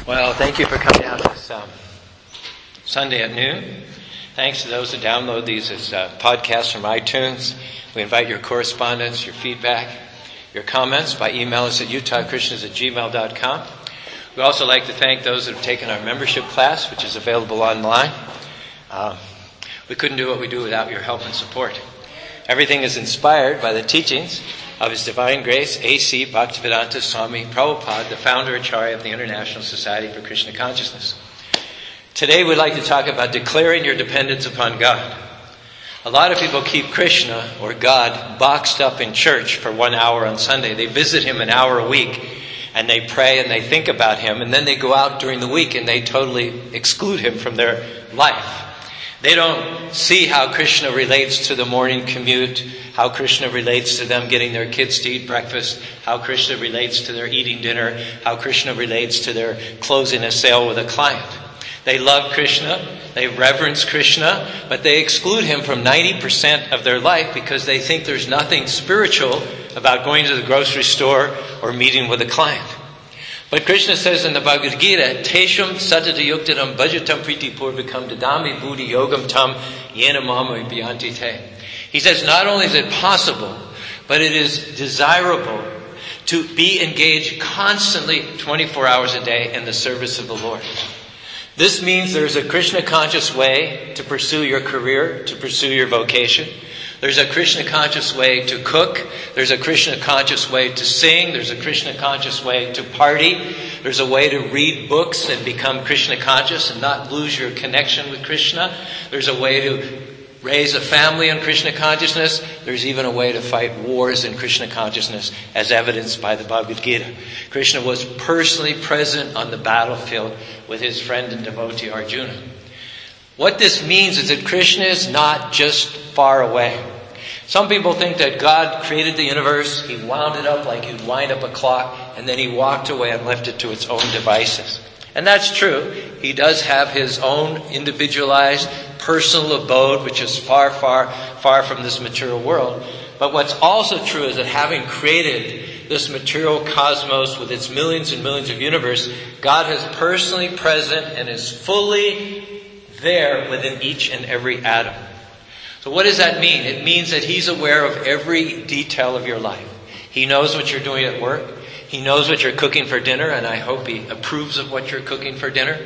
Well, thank you for coming out this Sunday at noon. Thanks to those who download these as podcasts from iTunes. We invite your correspondence, your feedback, your comments by email us at utahchristians@gmail.com. We also like to thank those that have taken our membership class, which is available online. We couldn't do what we do without your help and support. Everything is inspired by the teachings of His Divine Grace, A.C. Bhaktivedanta Swami Prabhupada, the founder Acharya of the International Society for Krishna Consciousness. Today we'd like to talk about declaring your dependence upon God. A lot of people keep Krishna, or God, boxed up in church for 1 hour on Sunday. They visit Him an hour a week, and they pray and they think about Him, and then they go out during the week and they totally exclude Him from their life. They don't see how Krishna relates to the morning commute, how Krishna relates to them getting their kids to eat breakfast, how Krishna relates to their eating dinner, how Krishna relates to their closing a sale with a client. They love Krishna, they reverence Krishna, but they exclude Him from 90% of their life because they think there's nothing spiritual about going to the grocery store or meeting with a client. But Krishna says in the Bhagavad Gita, Tesham satata yuktaram bhajatam priti purvikam dadami buddhi yogam tam yena mama bhyanti te. He says not only is it possible, but it is desirable to be engaged constantly 24 hours a day in the service of the Lord. This means there's a Krishna conscious way to pursue your career, to pursue your vocation. There's a Krishna conscious way to cook. There's a Krishna conscious way to sing. There's a Krishna conscious way to party. There's a way to read books and become Krishna conscious and not lose your connection with Krishna. There's a way to raise a family in Krishna consciousness. There's even a way to fight wars in Krishna consciousness, as evidenced by the Bhagavad Gita. Krishna was personally present on the battlefield with his friend and devotee Arjuna. What this means is that Krishna is not just far away. Some people think that God created the universe, He wound it up like you'd wind up a clock, and then He walked away and left it to its own devices. And that's true. He does have His own individualized, personal abode, which is far, far, far from this material world. But what's also true is that having created this material cosmos with its millions and millions of universe, God is personally present and is fully there within each and every atom. So what does that mean? It means that He's aware of every detail of your life. He knows what you're doing at work. He knows what you're cooking for dinner, and I hope He approves of what you're cooking for dinner.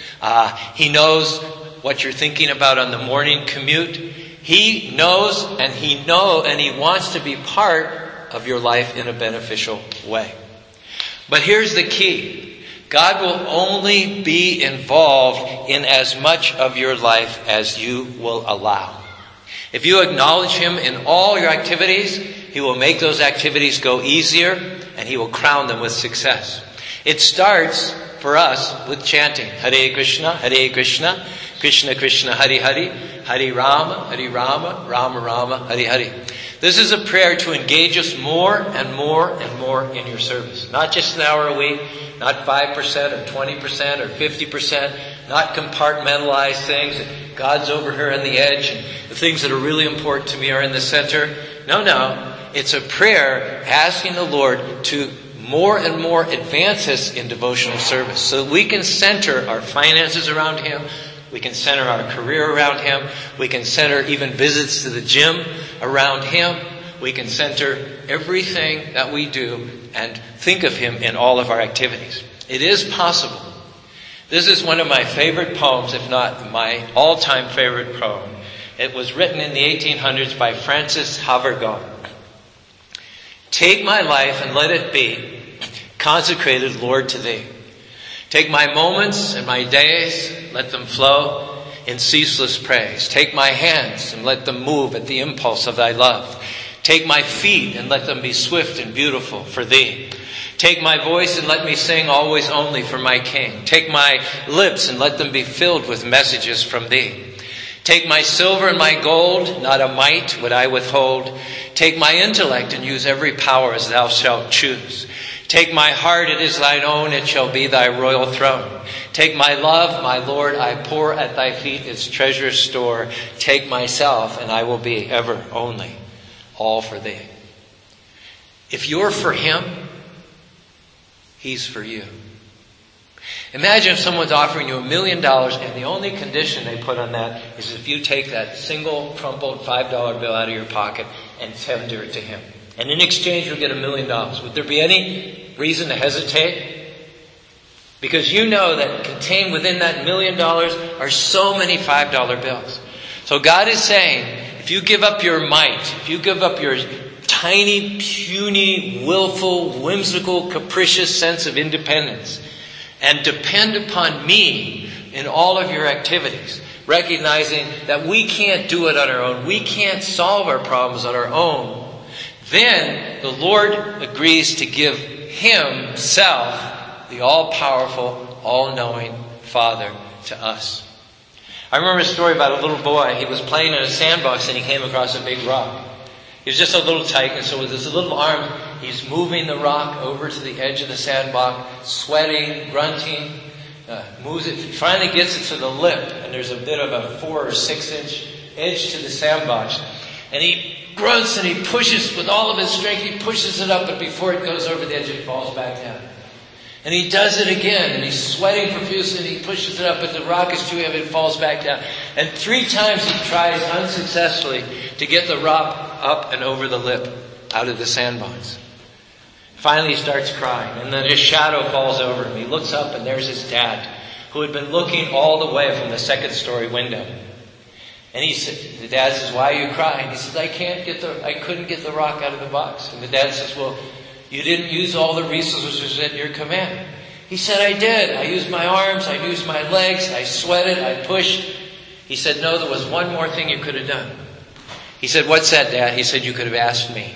He knows what you're thinking about on the morning commute. He knows and He wants to be part of your life in a beneficial way. But here's the key. God will only be involved in as much of your life as you will allow. If you acknowledge Him in all your activities, He will make those activities go easier and He will crown them with success. It starts for us with chanting Hare Krishna, Krishna Krishna, Hare Hare, Hare Rama, Rama Rama, Hare Hare. This is a prayer to engage us more and more and more in your service. Not just an hour a week, not 5% or 20% or 50%, not compartmentalize things. God's over here on the edge and the things that are really important to me are in the center. No. It's a prayer asking the Lord to more and more advance us in devotional service so that we can center our finances around Him. We can center our career around Him. We can center even visits to the gym around Him. We can center everything that we do and think of Him in all of our activities. It is possible. This is one of my favorite poems, if not my all-time favorite poem. It was written in the 1800s by Francis Havergal. Take my life and let it be consecrated, Lord, to Thee. Take my moments and my days, let them flow in ceaseless praise. Take my hands and let them move at the impulse of Thy love. Take my feet and let them be swift and beautiful for Thee. Take my voice and let me sing always only for my King. Take my lips and let them be filled with messages from Thee. Take my silver and my gold, not a mite would I withhold. Take my intellect and use every power as Thou shalt choose. Take my heart, it is Thine own, it shall be Thy royal throne. Take my love, my Lord, I pour at Thy feet its treasure store. Take myself, and I will be ever only all for Thee. If you're for Him, He's for you. Imagine if someone's offering you $1 million and the only condition they put on that is if you take that single crumpled $5 bill out of your pocket and tender it to him. And in exchange you'll get $1 million. Would there be any reason to hesitate? Because you know that contained within that $1 million are so many $5 bills. So God is saying, if you give up your might, if you give up your tiny, puny, willful, whimsical, capricious sense of independence, and depend upon me in all of your activities, recognizing that we can't do it on our own, we can't solve our problems on our own, then the Lord agrees to give Himself, the all-powerful, all-knowing Father, to us. I remember a story about a little boy. He was playing in a sandbox and he came across a big rock. He was just a little tight, and so with his little arm, he's moving the rock over to the edge of the sandbox, sweating, grunting, moves it, finally gets it to the lip, and there's a bit of a 4 or 6 inch edge to the sandbox. And he grunts and he pushes with all of his strength, he pushes it up, but before it goes over the edge, it falls back down. And he does it again, and he's sweating profusely, and he pushes it up, but the rock is too heavy, it falls back down. And 3 times he tries unsuccessfully to get the rock up and over the lip, out of the sandbox. Finally he starts crying, and then his shadow falls over him. He looks up, and there's his dad, who had been looking all the way from the 2nd-story window. And the dad says, "Why are you crying?" He says, I couldn't get the rock out of the box. And the dad says, "Well, you didn't use all the resources at your command." He said, "I did. I used my arms, I used my legs, I sweated, I pushed." He said, "No, there was one more thing you could have done." He said, "What's that, Dad?" He said, "You could have asked me."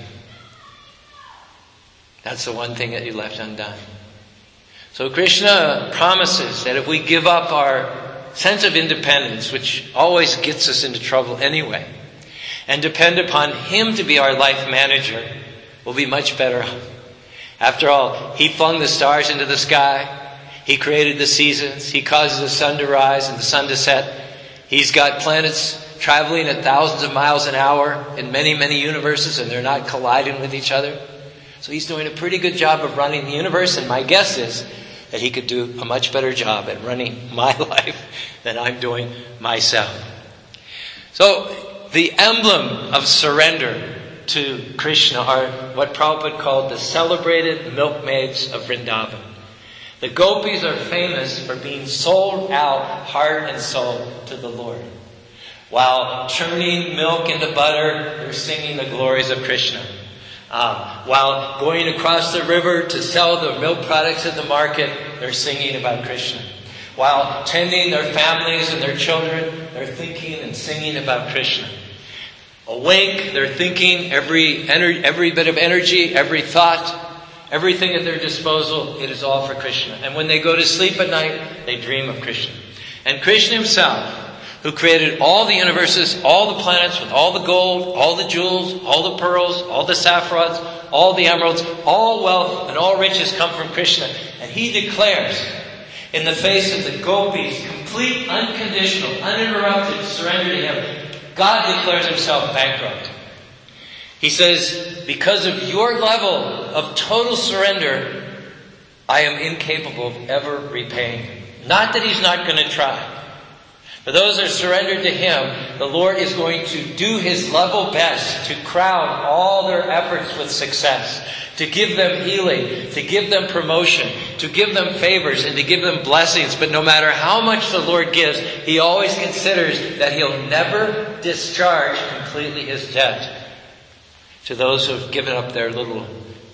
That's the one thing that you left undone. So Krishna promises that if we give up our sense of independence, which always gets us into trouble anyway, and depend upon Him to be our life manager, we'll be much better off. After all, He flung the stars into the sky. He created the seasons. He causes the sun to rise and the sun to set. He's got planets traveling at thousands of miles an hour in many, many universes, and they're not colliding with each other. So He's doing a pretty good job of running the universe, and my guess is that He could do a much better job at running my life than I'm doing myself. So the emblem of surrender to Krishna are what Prabhupada called the celebrated milkmaids of Vrindavan. The gopis are famous for being sold out heart and soul to the Lord. While churning milk into butter, they're singing the glories of Krishna. While going across the river to sell the milk products at the market, they're singing about Krishna. While tending their families and their children, they're thinking and singing about Krishna. Awake, they're thinking every bit of energy, every thought, everything at their disposal, it is all for Krishna. And when they go to sleep at night, they dream of Krishna. And Krishna Himself, who created all the universes, all the planets with all the gold, all the jewels, all the pearls, all the saffrons, all the emeralds, all wealth and all riches come from Krishna. And He declares, in the face of the gopis, complete, unconditional, uninterrupted surrender to Him, God declares Himself bankrupt. He says, because of your level of total surrender, I am incapable of ever repaying you. Not that He's not going to try. For those that are surrendered to Him, the Lord is going to do His level best to crown all their efforts with success, to give them healing, to give them promotion, to give them favors, and to give them blessings. But no matter how much the Lord gives, He always considers that He'll never discharge completely His debt to those who have given up their little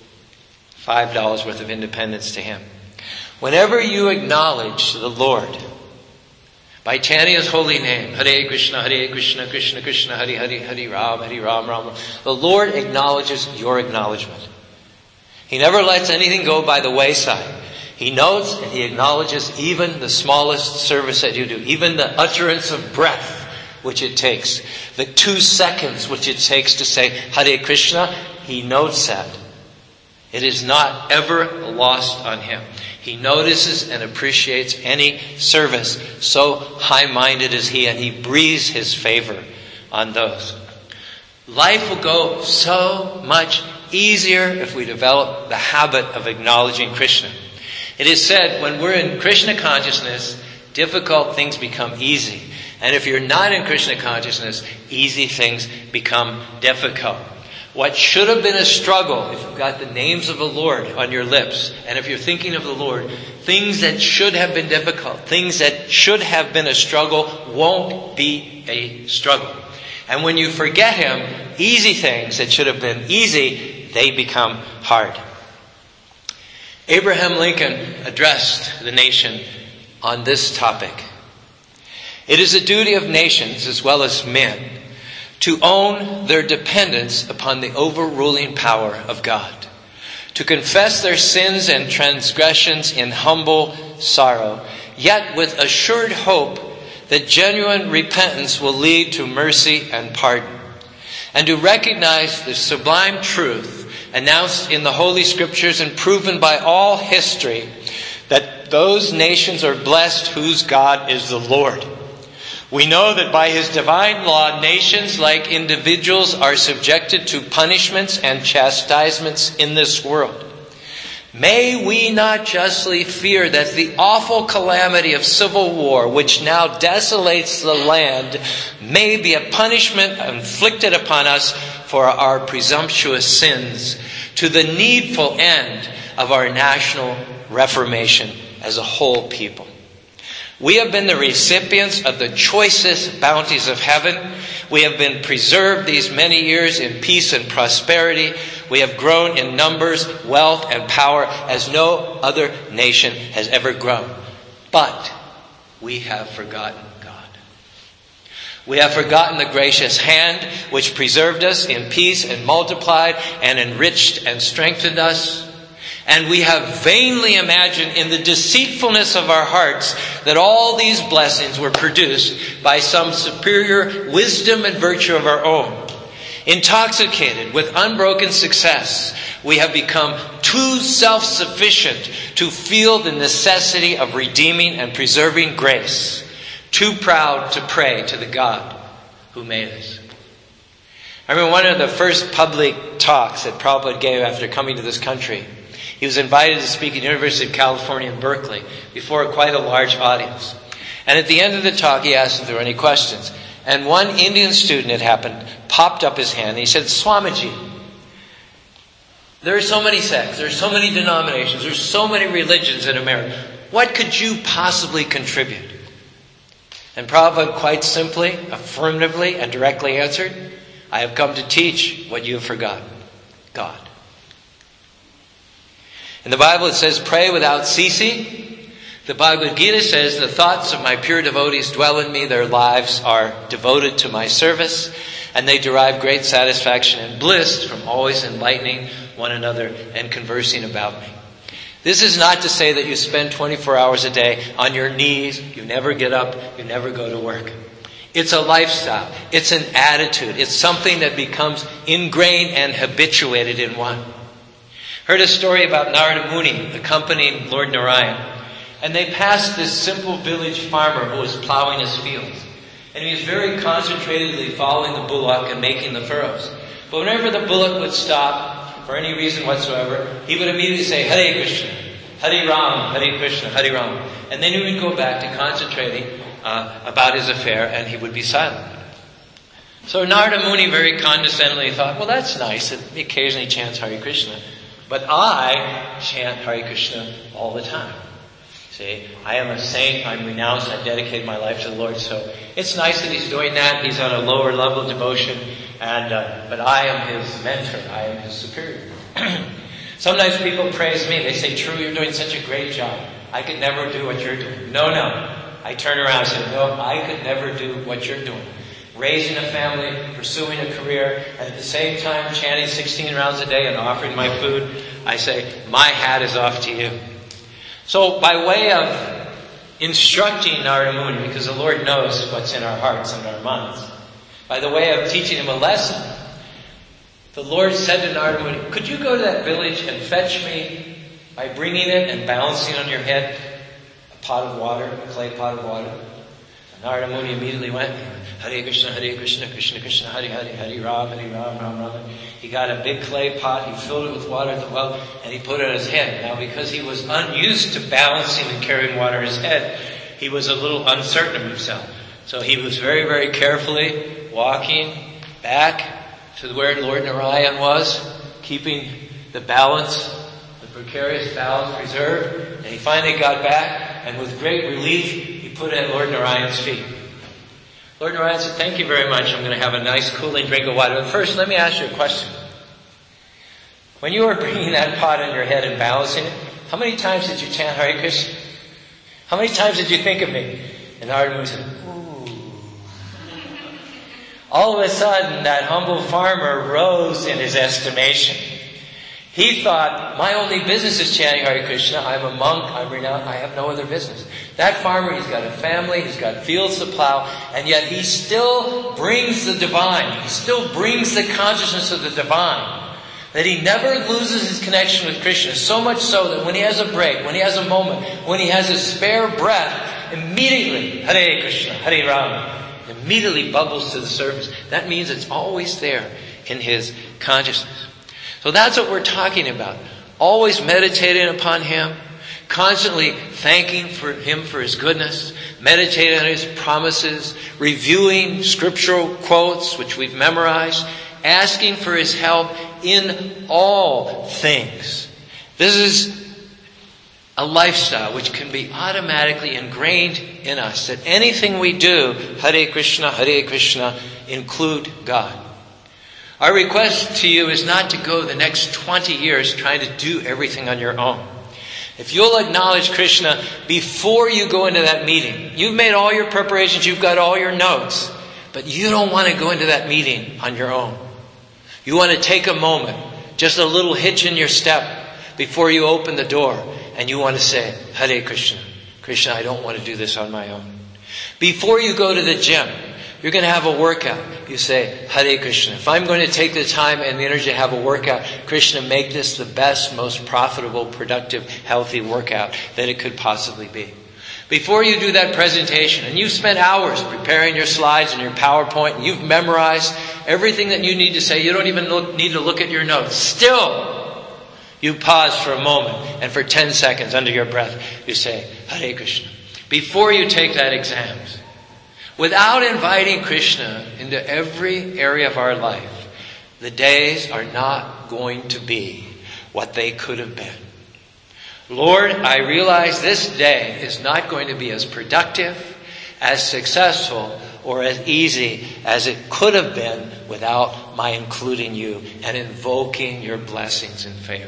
$5 worth of independence to Him. Whenever you acknowledge the Lord by chanting His holy name, Hare Krishna, Krishna Krishna, Hare Hare, Hare Ram, Ram Ram, the Lord acknowledges your acknowledgement. He never lets anything go by the wayside. He notes and He acknowledges even the smallest service that you do, even the utterance of breath which it takes, the 2 seconds which it takes to say Hare Krishna. He notes that. It is not ever lost on Him. He notices and appreciates any service. So high-minded is He, and He breathes His favor on those. Life will go so much easier if we develop the habit of acknowledging Krishna. It is said when we're in Krishna consciousness, difficult things become easy. And if you're not in Krishna consciousness, easy things become difficult. What should have been a struggle, if you've got the names of the Lord on your lips, and if you're thinking of the Lord, things that should have been difficult, things that should have been a struggle, won't be a struggle. And when you forget Him, easy things that should have been easy, they become hard. Abraham Lincoln addressed the nation on this topic. It is a duty of nations as well as men to own their dependence upon the overruling power of God, to confess their sins and transgressions in humble sorrow, yet with assured hope that genuine repentance will lead to mercy and pardon, and to recognize the sublime truth announced in the Holy Scriptures and proven by all history that those nations are blessed whose God is the Lord. We know that by His divine law, nations like individuals are subjected to punishments and chastisements in this world. May we not justly fear that the awful calamity of civil war, which now desolates the land, may be a punishment inflicted upon us for our presumptuous sins, to the needful end of our national reformation as a whole people. We have been the recipients of the choicest bounties of heaven. We have been preserved these many years in peace and prosperity. We have grown in numbers, wealth, and power as no other nation has ever grown. But we have forgotten God. We have forgotten the gracious hand which preserved us in peace and multiplied and enriched and strengthened us. And we have vainly imagined in the deceitfulness of our hearts that all these blessings were produced by some superior wisdom and virtue of our own. Intoxicated with unbroken success, we have become too self-sufficient to feel the necessity of redeeming and preserving grace, too proud to pray to the God who made us. I remember one of the first public talks that Prabhupada gave after coming to this country. He was invited to speak at the University of California in Berkeley before quite a large audience. And at the end of the talk, he asked if there were any questions. And one Indian student, it happened, popped up his hand and he said, Swamiji, there are so many sects, there are so many denominations, there are so many religions in America. What could you possibly contribute? And Prabhupada quite simply, affirmatively, and directly answered, I have come to teach what you have forgotten, God. In the Bible it says, pray without ceasing. The Bhagavad Gita says, the thoughts of my pure devotees dwell in me. Their lives are devoted to my service. And they derive great satisfaction and bliss from always enlightening one another and conversing about me. This is not to say that you spend 24 hours a day on your knees. You never get up. You never go to work. It's a lifestyle. It's an attitude. It's something that becomes ingrained and habituated in one. Heard a story about Narada Muni accompanying Lord Narayan. And they passed this simple village farmer who was plowing his fields. And he was very concentratedly following the bullock and making the furrows. But whenever the bullock would stop, for any reason whatsoever, he would immediately say, Hare Krishna, Hare Ram, Hare Krishna, Hare Ram. And then he would go back to concentrating about his affair and he would be silent. So Narada Muni very condescendingly thought, well, that's nice. He occasionally chants Hare Krishna. But I chant Hare Krishna all the time. See, I am a saint, I'm renounced, I've dedicated my life to the Lord, so it's nice that he's doing that, he's on a lower level of devotion, but I am his mentor, I am his superior. Sometimes people praise me, they say, True, you're doing such a great job, I could never do what you're doing. No, I turn around and say, no, I could never do what you're doing. Raising a family, pursuing a career, and at the same time chanting 16 rounds a day and offering my food, I say, my hat is off to you. So by way of instructing Narada Muni, because the Lord knows what's in our hearts and our minds, by the way of teaching him a lesson, the Lord said to Narada Muni, could you go to that village and fetch me, by bringing it and balancing on your head, a pot of water, a clay pot of water? Narada Muni immediately went, Hare Krishna, Krishna Krishna, Hare Hare, Hare Ram, Ram Ram. He got a big clay pot, he filled it with water at the well, and he put it on his head. Now, because he was unused to balancing and carrying water on his head, he was a little uncertain of himself. So he was very, very carefully walking back to where Lord Narayan was, keeping the balance, the precarious balance preserved. And he finally got back, and with great relief, he put it at Lord Narayan's feet. Lord Narayan said, thank you very much. I'm going to have a nice cooling drink of water. But first, let me ask you a question. When you were bringing that pot on your head and balancing it, how many times did you chant Hare Krishna? How many times did you think of me? And Narada Muni said, ooh. All of a sudden, that humble farmer rose in his estimation. He thought, my only business is chanting Hare Krishna. I'm a monk. I'm renowned. I have no other business. That farmer, he's got a family. He's got fields to plow. And yet he still brings the divine. He still brings the consciousness of the divine. That he never loses his connection with Krishna. So much so that when he has a break, when he has a moment, when he has a spare breath, immediately, Hare Krishna, Hare Ram, immediately bubbles to the surface. That means it's always there in his consciousness. So that's what we're talking about. Always meditating upon Him, constantly thanking for Him for His goodness, meditating on His promises, reviewing scriptural quotes which we've memorized, asking for His help in all things. This is a lifestyle which can be automatically ingrained in us, that anything we do, Hare Krishna, include God. Our request to you is not to go the next 20 years trying to do everything on your own. If you'll acknowledge Krishna before you go into that meeting, you've made all your preparations, you've got all your notes, but you don't want to go into that meeting on your own. You want to take a moment, just a little hitch in your step before you open the door, and you want to say, Hare Krishna. Krishna, I don't want to do this on my own. Before you go to the gym, you're going to have a workout. You say, Hare Krishna. If I'm going to take the time and the energy to have a workout, Krishna, make this the best, most profitable, productive, healthy workout that it could possibly be. Before you do that presentation, and you've spent hours preparing your slides and your PowerPoint, and you've memorized everything that you need to say, you don't even need to look at your notes. Still, you pause for a moment, and for 10 seconds under your breath, you say, Hare Krishna. Before you take that exams, without inviting Krishna into every area of our life, the days are not going to be what they could have been. Lord, I realize this day is not going to be as productive, as successful, or as easy as it could have been without my including you and invoking your blessings and favor.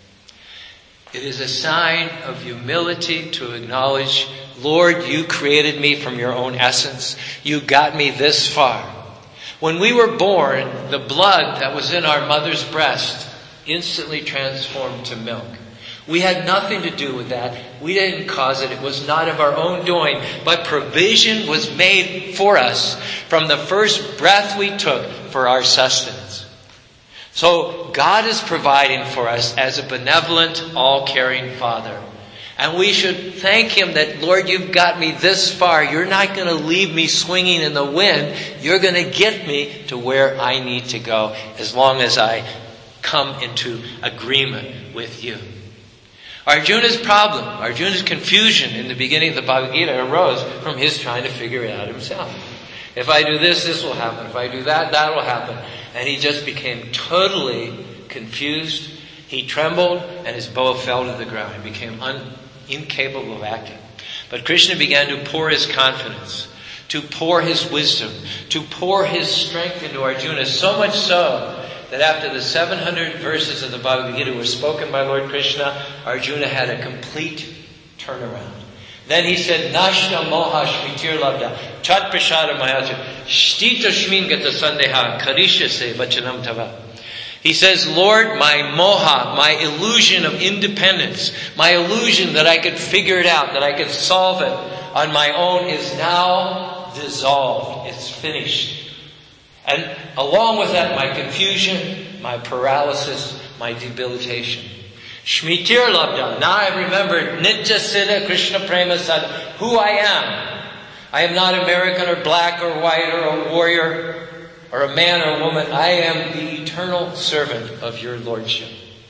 It is a sign of humility to acknowledge, Lord, you created me from your own essence. You got me this far. When we were born, the blood that was in our mother's breast instantly transformed to milk. We had nothing to do with that. We didn't cause it. It was not of our own doing. But provision was made for us from the first breath we took for our sustenance. So God is providing for us as a benevolent, all-caring Father. And we should thank Him that, Lord, you've got me this far. You're not going to leave me swinging in the wind. You're going to get me to where I need to go as long as I come into agreement with you. Arjuna's problem, Arjuna's confusion in the beginning of the Bhagavad Gita arose from his trying to figure it out himself. If I do this, this will happen. If I do that, that will happen. And he just became totally confused. He trembled and his bow fell to the ground. He became incapable of acting. But Krishna began to pour his confidence, to pour his wisdom, to pour his strength into Arjuna, so much so that after the 700 verses of the Bhagavad Gita were spoken by Lord Krishna, Arjuna had a complete turnaround. Then he said, Nashna moha shmitir labda, chat prashada mayata, shtita shmin gata sandeha, karisha se vachanam tava. He says, Lord, my moha, my illusion of independence, my illusion that I could figure it out, that I could solve it on my own is now dissolved. It's finished. And along with that, my confusion, my paralysis, my debilitation. Shmitir labda. Now I remembered Nitya Siddha Krishna Prema Sad, who I am. I am not American or black or white or a warrior or a man or a woman. I am the eternal servant of your lordship.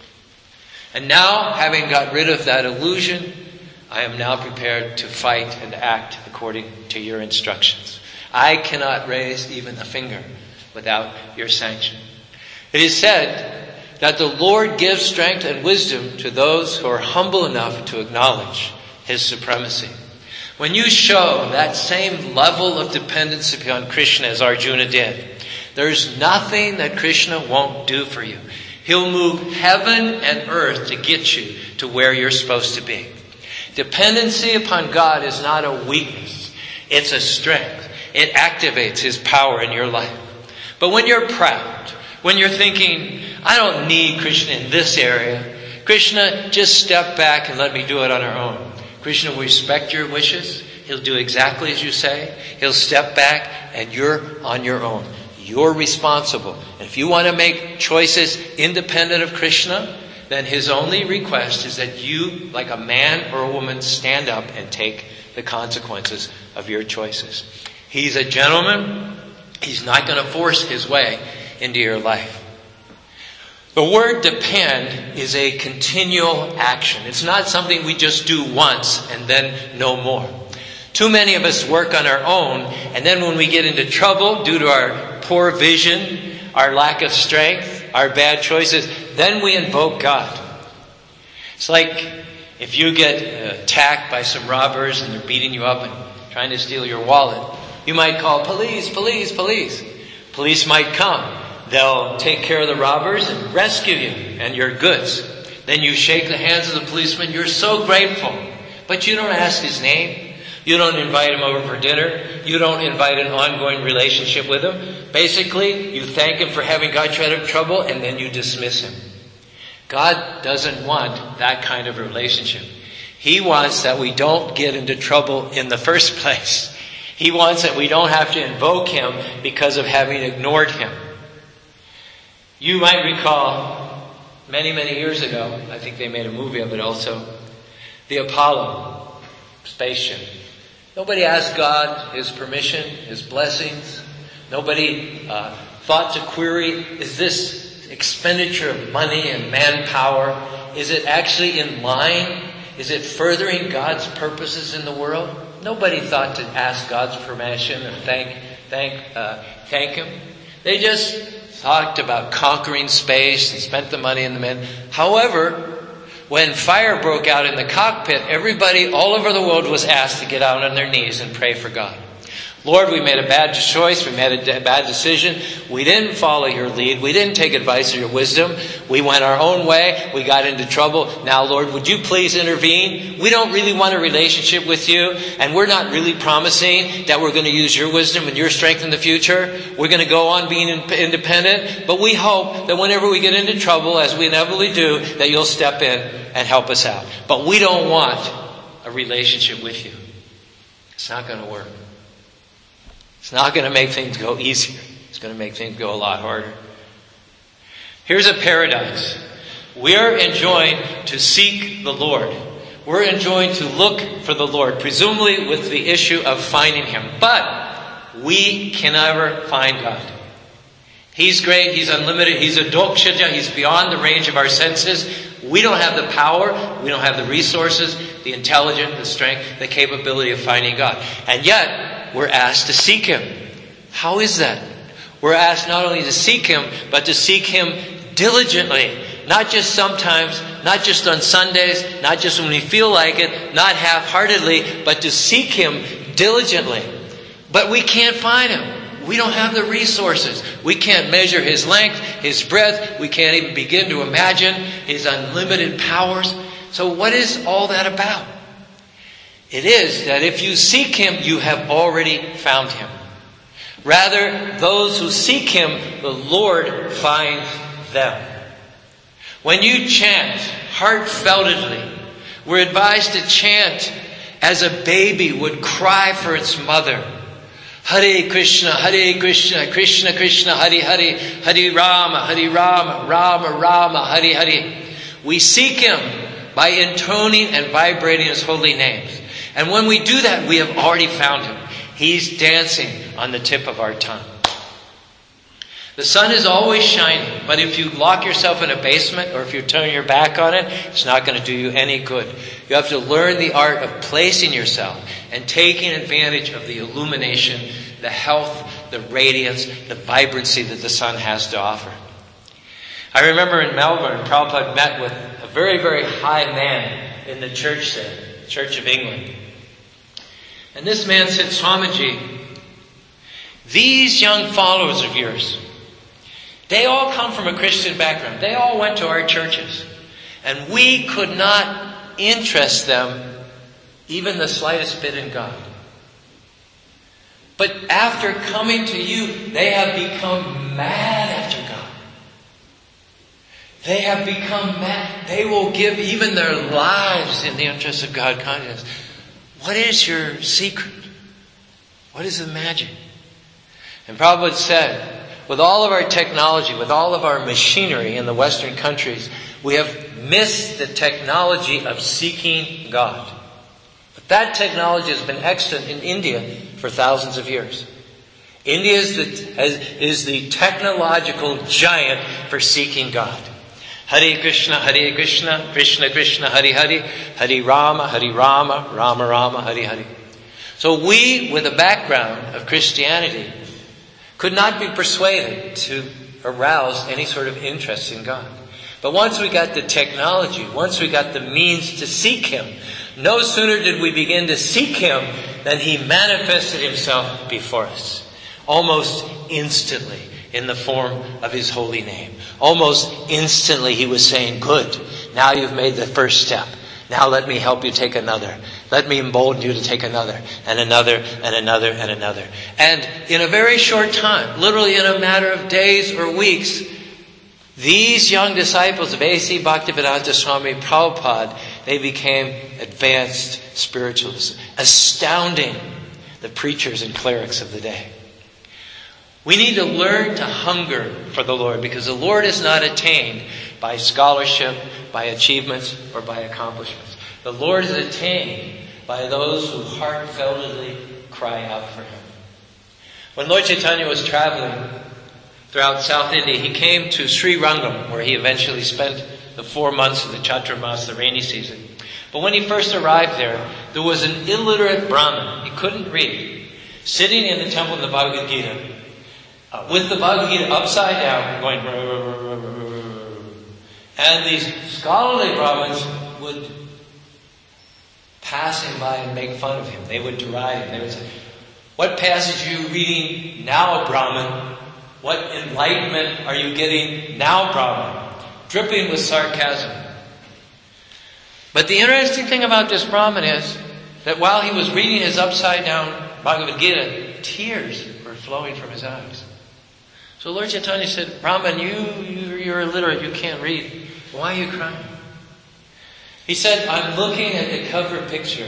And now, having got rid of that illusion, I am now prepared to fight and act according to your instructions. I cannot raise even a finger without your sanction. It is said that the Lord gives strength and wisdom to those who are humble enough to acknowledge His supremacy. When you show that same level of dependence upon Krishna as Arjuna did, there's nothing that Krishna won't do for you. He'll move heaven and earth to get you to where you're supposed to be. Dependency upon God is not a weakness. It's a strength. It activates His power in your life. But when you're proud, when you're thinking, I don't need Krishna in this area, Krishna, just step back and let me do it on our own. Krishna will respect your wishes. He'll do exactly as you say. He'll step back and you're on your own. You're responsible. And if you want to make choices independent of Krishna, then His only request is that you, like a man or a woman, stand up and take the consequences of your choices. He's a gentleman. He's not going to force His way into your life. The word depend is a continual action. It's not something we just do once and then no more. Too many of us work on our own, and then when we get into trouble due to our poor vision, our lack of strength, our bad choices, then we invoke God. It's like if you get attacked by some robbers and they're beating you up and trying to steal your wallet, you might call, police, police, police. Police might come. They'll take care of the robbers and rescue you and your goods. Then you shake the hands of the policeman. You're so grateful. But you don't ask his name. You don't invite him over for dinner. You don't invite an ongoing relationship with him. Basically, you thank him for having got you out of trouble and then you dismiss him. God doesn't want that kind of relationship. He wants that we don't get into trouble in the first place. He wants that we don't have to invoke Him because of having ignored Him. You might recall many, many years ago, I think they made a movie of it also, the Apollo spaceship. Nobody asked God His permission, His blessings. Nobody thought to query, is this expenditure of money and manpower, is it actually in line? Is it furthering God's purposes in the world? Nobody thought to ask God's permission or thank Him. They just talked about conquering space and spent the money in the men. However, when fire broke out in the cockpit, everybody all over the world was asked to get out on their knees and pray for God. Lord, we made a bad choice. We made a bad decision. We didn't follow your lead. We didn't take advice or your wisdom. We went our own way. We got into trouble. Now, Lord, would you please intervene? We don't really want a relationship with you, and we're not really promising that we're going to use your wisdom and your strength in the future. We're going to go on being independent, but we hope that whenever we get into trouble, as we inevitably do, that you'll step in and help us out. But we don't want a relationship with you. It's not going to work. It's not going to make things go easier. It's going to make things go a lot harder. Here's a paradox. We're enjoined to seek the Lord. We're enjoined to look for the Lord, presumably with the issue of finding Him. But we can never find God. He's great. He's unlimited. He's a dokshaja. He's beyond the range of our senses. We don't have the power. We don't have the resources, the intelligence, the strength, the capability of finding God. And yet, we're asked to seek Him. How is that? We're asked not only to seek Him, but to seek Him diligently. Not just sometimes, not just on Sundays, not just when we feel like it, not half-heartedly, but to seek Him diligently. But we can't find Him. We don't have the resources. We can't measure His length, His breadth. We can't even begin to imagine His unlimited powers. So what is all that about? It is that if you seek Him, you have already found Him. Rather, those who seek Him, the Lord finds them. When you chant heartfeltedly, we're advised to chant as a baby would cry for its mother. Hare Krishna, Krishna Krishna, Hare Hare, Hare Rama, Rama Rama, Hare Hare. We seek Him by intoning and vibrating His holy names. And when we do that, we have already found Him. He's dancing on the tip of our tongue. The sun is always shining, but if you lock yourself in a basement or if you turn your back on it, it's not going to do you any good. You have to learn the art of placing yourself and taking advantage of the illumination, the health, the radiance, the vibrancy that the sun has to offer. I remember in Melbourne, Prabhupada met with a very, very high man in the church there, Church of England. And this man said, Swamiji, these young followers of yours, they all come from a Christian background. They all went to our churches. And we could not interest them even the slightest bit in God. But after coming to you, they have become mad after God. They have become mad. They will give even their lives in the interest of God consciousness. What is your secret? What is the magic? And Prabhupada said, with all of our technology, with all of our machinery in the Western countries, we have missed the technology of seeking God. But that technology has been extant in India for thousands of years. India is the technological giant for seeking God. Hare Krishna, Krishna Krishna, Hare Hare, Hare Rama, Rama Rama, Hare Hare. So we, with a background of Christianity, could not be persuaded to arouse any sort of interest in God. But once we got the technology, once we got the means to seek Him, no sooner did we begin to seek Him than He manifested Himself before us. Almost instantly in the form of His holy name. Almost instantly He was saying, good, now you've made the first step. Now let me help you take another. Let me embolden you to take another, and another, and another, and another. And in a very short time, literally in a matter of days or weeks, these young disciples of A.C. Bhaktivedanta Swami Prabhupada, they became advanced spiritualists, astounding the preachers and clerics of the day. We need to learn to hunger for the Lord, because the Lord is not attained by scholarship, by achievements, or by accomplishments. The Lord is attained by those who heartfeltedly cry out for Him. When Lord Chaitanya was traveling throughout South India, he came to Sri Rangam, where he eventually spent the 4 months of the Chaturmas, the rainy season. But when he first arrived there was an illiterate Brahmin. He couldn't read, sitting in the temple of the Bhagavad Gita, with the Bhagavad Gita upside down, going, and these scholarly Brahmins would pass him by and make fun of him. They would deride him. They would say, what passage are you reading now, Brahmin? What enlightenment are you getting now, Brahmin? Dripping with sarcasm. But the interesting thing about this Brahmin is that while he was reading his upside down Bhagavad Gita, tears were flowing from his eyes. So Lord Chaitanya said, Brahman, you're illiterate, you can't read. Why are you crying? He said, I'm looking at the cover picture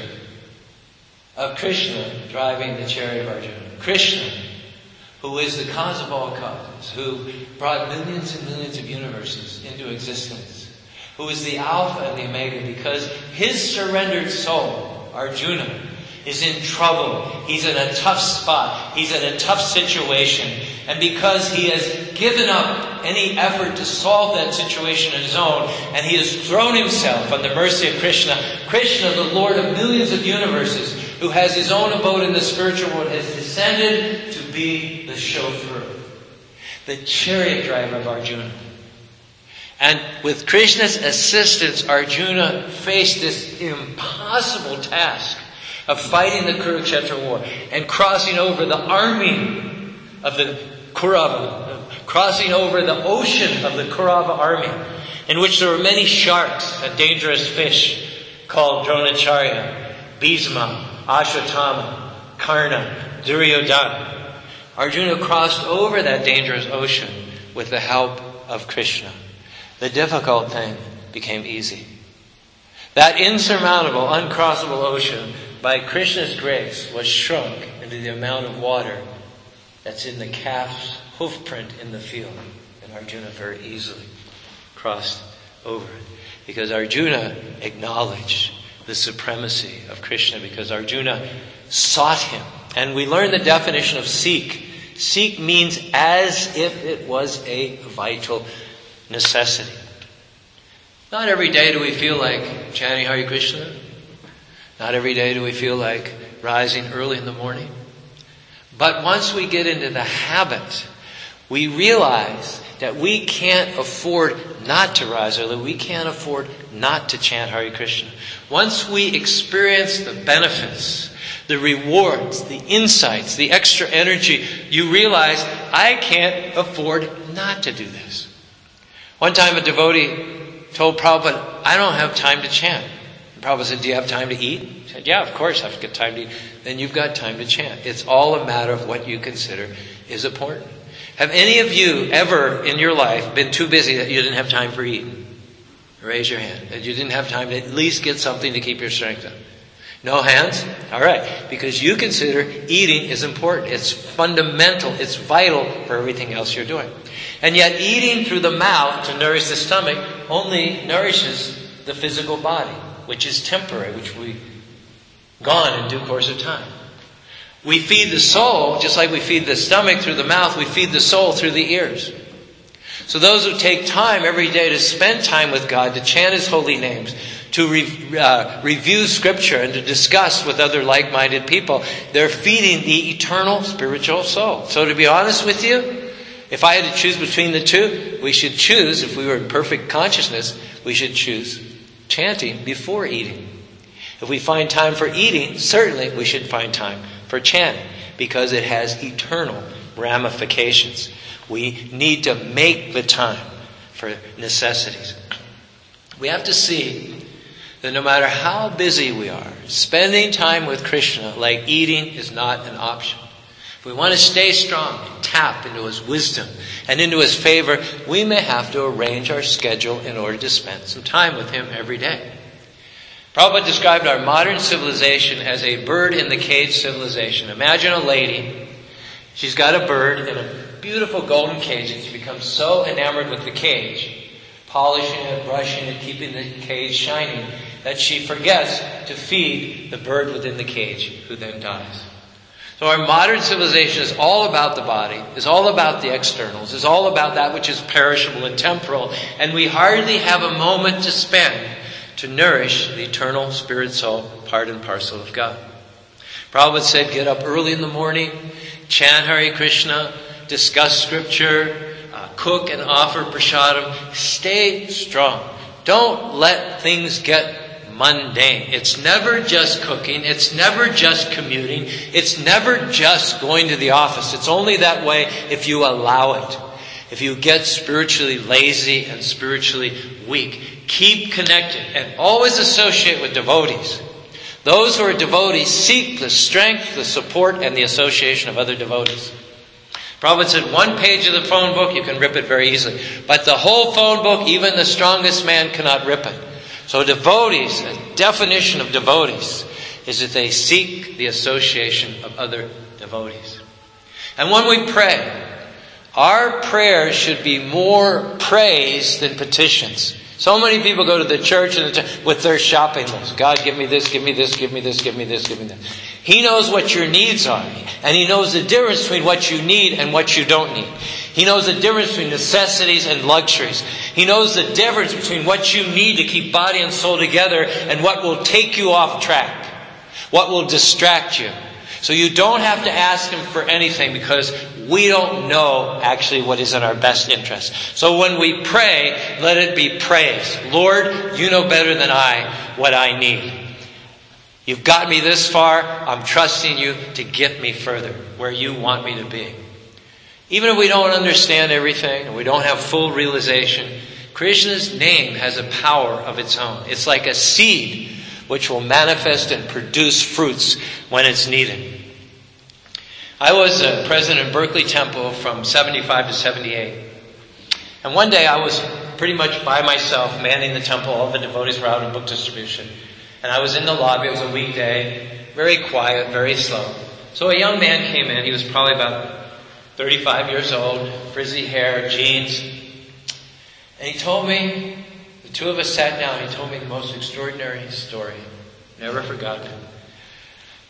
of Krishna driving the chariot of Arjuna. Krishna, who is the cause of all causes, who brought millions and millions of universes into existence, who is the Alpha and the Omega, because his surrendered soul, Arjuna, is in trouble. He's in a tough spot. He's in a tough situation. And because he has given up any effort to solve that situation on his own, and he has thrown himself on the mercy of Krishna, Krishna, the Lord of millions of universes, who has his own abode in the spiritual world, has descended to be the chauffeur, the chariot driver of Arjuna. And with Krishna's assistance, Arjuna faced this impossible task of fighting the Kurukshetra war and crossing over the army of the Kaurava, crossing over the ocean of the Kaurava army, in which there were many sharks, a dangerous fish called Dronacharya, Bhisma, Ashwatthama, Karna, Duryodhana. Arjuna crossed over that dangerous ocean with the help of Krishna. The difficult thing became easy. That insurmountable, uncrossable ocean, by Krishna's grace, was shrunk into the amount of water that's in the calf's hoof print in the field. And Arjuna very easily crossed over it. Because Arjuna acknowledged the supremacy of Krishna. Because Arjuna sought him And we learn the definition of seek. Seek means as if it was a vital necessity. Not every day do we feel like chanting Hare Krishna. Not every day do we feel like rising early in the morning. But once we get into the habit, we realize that we can't afford not to rise early. We can't afford not to chant Hare Krishna. Once we experience the benefits, the rewards, the insights, the extra energy, you realize, I can't afford not to do this. One time a devotee told Prabhupada, I don't have time to chant. And Prabhupada said, do you have time to eat? He said, yeah, of course I've got time to eat. Then you've got time to chant. It's all a matter of what you consider is important. Have any of you ever in your life been too busy that you didn't have time for eating? Raise your hand. That you didn't have time to at least get something to keep your strength up. No hands? All right. Because you consider eating is important. It's fundamental. It's vital for everything else you're doing. And yet eating through the mouth to nourish the stomach only nourishes the physical body, which is temporary, which we gone in due course of time. We feed the soul, just like we feed the stomach through the mouth, we feed the soul through the ears. So those who take time every day to spend time with God, to chant His holy names, to review Scripture and to discuss with other like-minded people, they're feeding the eternal spiritual soul. So to be honest with you, if I had to choose between the two, we should choose, if we were in perfect consciousness, we should choose chanting before eating. If we find time for eating, certainly we should find time for chanting, because it has eternal ramifications. We need to make the time for necessities. We have to see that no matter how busy we are, spending time with Krishna, like eating, is not an option. If we want to stay strong and tap into His wisdom and into His favor, we may have to arrange our schedule in order to spend some time with Him every day. Prabhupada described our modern civilization as a bird in the cage civilization. Imagine a lady. She's got a bird in a beautiful golden cage, and she becomes so enamored with the cage, polishing it, brushing it, keeping the cage shining, that she forgets to feed the bird within the cage, who then dies. So our modern civilization is all about the body, is all about the externals, is all about that which is perishable and temporal, and we hardly have a moment to spend to nourish the eternal spirit soul, part and parcel of God. Prabhupada said, get up early in the morning, chant Hare Krishna, discuss Scripture, cook and offer prasadam. Stay strong. Don't let things get mundane. It's never just cooking. It's never just commuting. It's never just going to the office. It's only that way if you allow it. If you get spiritually lazy and spiritually weak, keep connected and always associate with devotees. Those who are devotees seek the strength, the support, and the association of other devotees. Prabhupada said, one page of the phone book, you can rip it very easily. But the whole phone book, even the strongest man cannot rip it. So devotees, a definition of devotees, is that they seek the association of other devotees. And when we pray, our prayers should be more praise than petitions. So many people go to the church with their shopping list. God, give me this, give me this, give me this, give me this, give me this. He knows what your needs are. And He knows the difference between what you need and what you don't need. He knows the difference between necessities and luxuries. He knows the difference between what you need to keep body and soul together and what will take you off track. What will distract you. So you don't have to ask Him for anything, because we don't know actually what is in our best interest. So when we pray, let it be praise. Lord, you know better than I what I need. You've got me this far. I'm trusting you to get me further where you want me to be. Even if we don't understand everything and we don't have full realization, Krishna's name has a power of its own. It's like a seed which will manifest and produce fruits when it's needed. I was president of Berkeley Temple from 75 to 78. And one day I was pretty much by myself manning the temple. All the devotees were out in book distribution. And I was in the lobby. It was a weekday. Very quiet, very slow. So a young man came in. He was probably about 35 years old, frizzy hair, jeans. And he told me, the two of us sat down, he told me the most extraordinary story. Never forgotten it.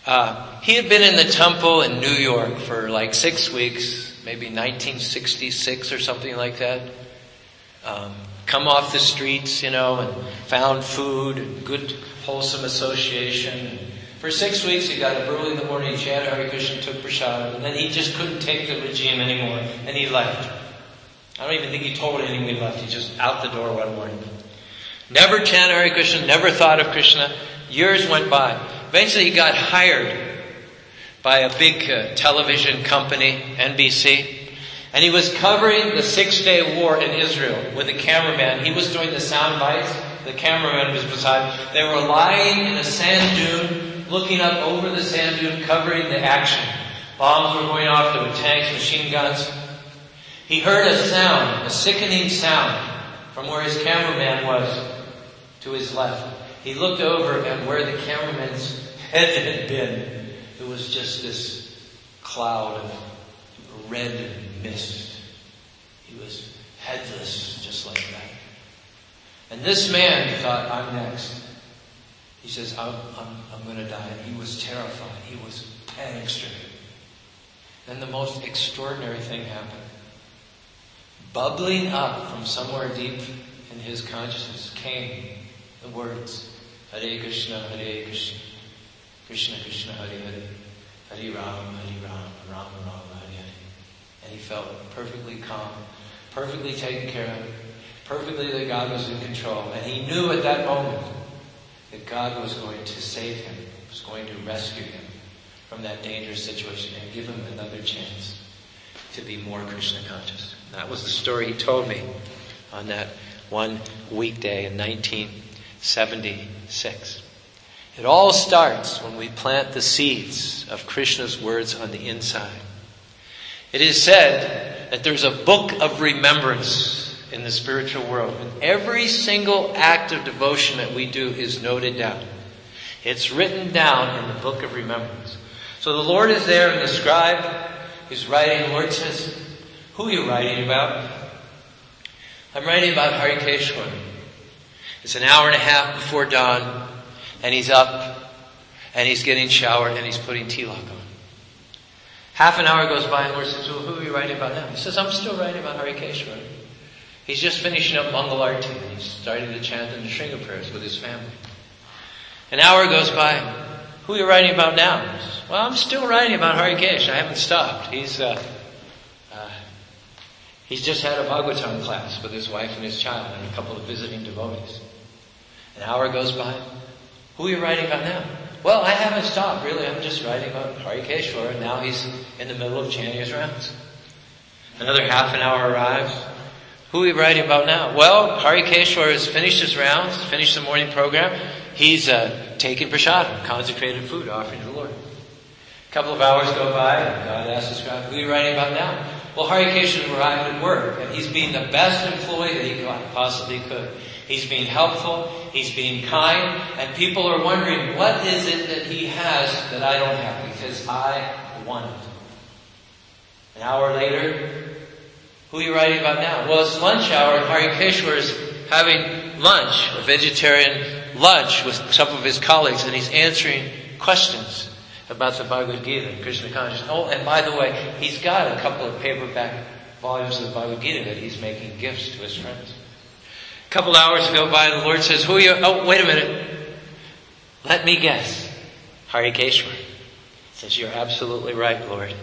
He had been in the temple in New York for like 6 weeks, maybe 1966 or something like that. Come off the streets, and found food and good, wholesome association. And for 6 weeks, he got up early in the morning, he chanted Hare Krishna, took prasad, and then he just couldn't take the regime anymore, and he left. I don't even think he told anyone he left. He just out the door one morning. Never chanted Hare Krishna, never thought of Krishna. Years went by. Eventually, he got hired by a big television company, NBC. And he was covering the 6-day war in Israel with a cameraman. He was doing the sound bites. The cameraman was beside him. They were lying in a sand dune, looking up over the sand dune, covering the action. Bombs were going off. There were tanks, machine guns. He heard a sound, a sickening sound, from where his cameraman was to his left. He looked over, and where the cameraman's head had been, it was just this cloud of red mist. He was headless, just like that. And this man thought, I'm next. He says, I'm going to die. And he was terrified. He was panic-stricken. Then the most extraordinary thing happened. Bubbling up from somewhere deep in his consciousness came the words, Hare Krishna, Hare Krishna, Krishna Krishna, Hare Hare, Hare Ram, Ram Ram, Hare Hare. And he felt perfectly calm, perfectly taken care of, perfectly that God was in control. And he knew at that moment that God was going to save him, was going to rescue him from that dangerous situation and give him another chance to be more Krishna conscious. That was the story he told me on that one weekday in 1976. It all starts when we plant the seeds of Krishna's words on the inside. It is said that there's a book of remembrance in the spiritual world. And every single act of devotion that we do is noted down. It's written down in the book of remembrance. So the Lord is there, and the scribe is writing. The Lord says, who are you writing about? I'm writing about Harikeshwar. It's an hour and a half before dawn, and he's up, and he's getting showered, and he's putting tilak on. Half an hour goes by, and the Lord says, well, who are you writing about now? He says, I'm still writing about Harikeshwar. He's just finishing up Mangal Arti, and he's starting to chant the Nrsimha prayers with his family. An hour goes by. Who are you writing about now? He says, well, I'm still writing about Harikesh. I haven't stopped. He's just had a Bhagavatam class with his wife and his child and a couple of visiting devotees. An hour goes by. Who are you writing about now? Well, I haven't stopped, really. I'm just writing about Harikeshwar, and now he's in the middle of chanting his rounds. Another half an hour arrives. Who are you writing about now? Well, Harikeshwar has finished his rounds, finished the morning program. He's taking prasadam, consecrated food, offering to the Lord. A couple of hours go by, and God asks the scribe, who are you writing about now? Well, Harikeshwar arrived at work, and he's being the best employee that he possibly could. He's being helpful, he's being kind, and people are wondering, what is it that he has that I don't have? Because I want it. An hour later, who are you writing about now? Well, it's lunch hour, and Harikeshwar is having lunch, a vegetarian lunch with some of his colleagues, and he's answering questions about the Bhagavad Gita and Krishna consciousness. Oh, and by the way, he's got a couple of paperback volumes of the Bhagavad Gita that he's making gifts to his friends. A couple hours go by, and the Lord says, who are you? Oh, wait a minute. Let me guess. Harikeshwar. He says, you're absolutely right, Lord.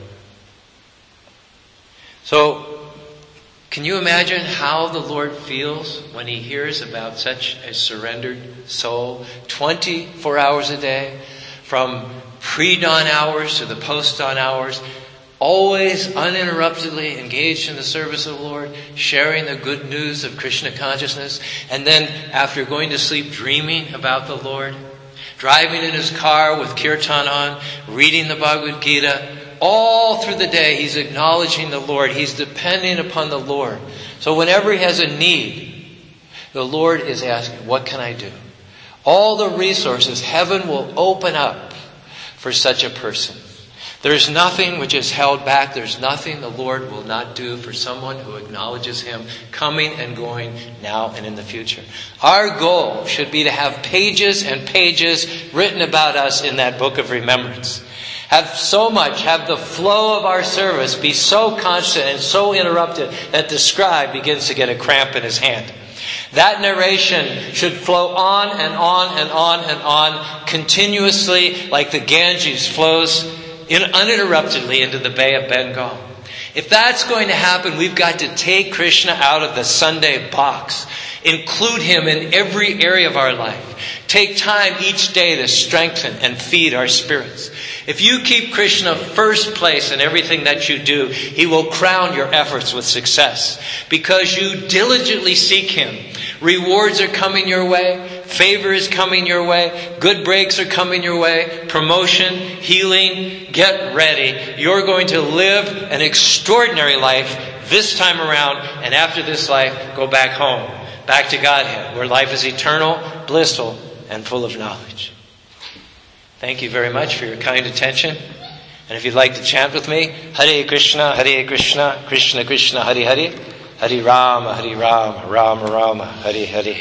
So, can you imagine how the Lord feels when He hears about such a surrendered soul? 24 hours a day, from pre-dawn hours to the post-dawn hours, always uninterruptedly engaged in the service of the Lord, sharing the good news of Krishna consciousness, and then after going to sleep dreaming about the Lord, driving in his car with kirtan on, reading the Bhagavad Gita. All through the day he's acknowledging the Lord. He's depending upon the Lord. So whenever he has a need, the Lord is asking, what can I do? All the resources, heaven will open up for such a person. There is nothing which is held back. There's nothing the Lord will not do for someone who acknowledges Him coming and going now and in the future. Our goal should be to have pages and pages written about us in that book of remembrance. Have the flow of our service be so constant and so interrupted that the scribe begins to get a cramp in his hand. That narration should flow on and on and on and on continuously like the Ganges flows uninterruptedly into the Bay of Bengal. If that's going to happen, we've got to take Krishna out of the Sunday box. Include Him in every area of our life. Take time each day to strengthen and feed our spirits. If you keep Krishna first place in everything that you do, He will crown your efforts with success. Because you diligently seek Him. Rewards are coming your way. Favor is coming your way. Good breaks are coming your way. Promotion, healing. Get ready. You're going to live an extraordinary life this time around. And after this life, go back home. Back to Godhead, where life is eternal, blissful, and full of knowledge. Thank you very much for your kind attention. And if you'd like to chant with me, Hare Krishna, Krishna Krishna, Hare Hare, Hare Rama, Rama Rama, Hare Hare.